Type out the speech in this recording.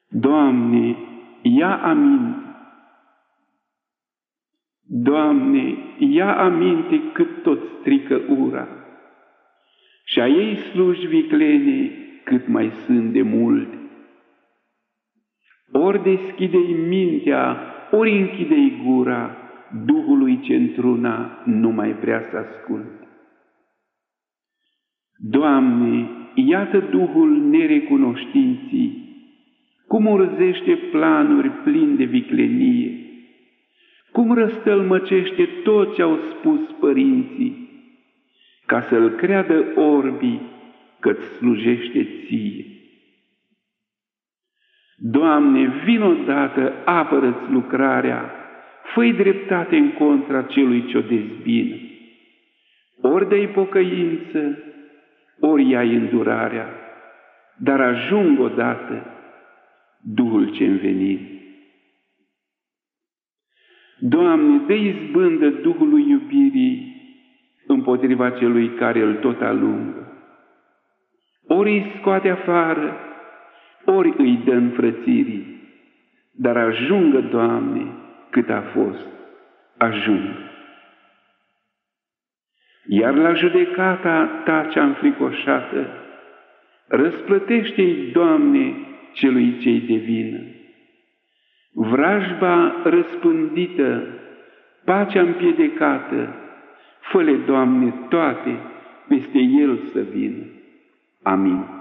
Doamne, ia aminte! Doamne, ia aminte cât tot strică ura, și a ei sluji viclene cât mai sunt de multe. Ori deschide-i mintea, ori închide-i gura, Duhului ce într-una nu mai vrea să asculte. Doamne, iată Duhul nerecunoștinții, cum urzește planuri plini de viclenie, cum răstălmăcește tot ce au spus părinții, ca să-l creadă orbii că-ți slujește ție. Doamne, vin odată, apără-ți lucrarea, fă-i dreptate în contra celui ce-o dezbină. Ori dă-i pocăință, ori ia-i îndurarea, dar ajung odată Duhul ce învenit. Doamne, dă izbândă Duhului iubirii împotriva celui care îl tot alungă. Ori îi scoate afară, ori îi dă înfrățirii, dar ajungă, Doamne, cât a fost, ajungă. Iar la judecata Ta cea înfricoșată, răsplătește-i, Doamne, celui ce-i de vină. Vrajba răspândită, pacea împiedecată, fă-le, Doamne, toate peste el să vină. Amin.